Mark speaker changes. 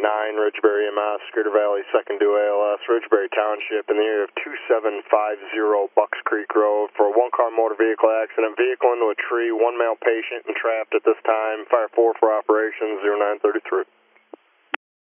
Speaker 1: Ridgebury, MS, Scooter Valley, 2nd due ALS, Ridgebury Township, in the area of 2750 Bucks Creek Road for a one-car motor vehicle accident. Vehicle into a tree, one male patient entrapped at this time. Fire 4 for operations, 0933.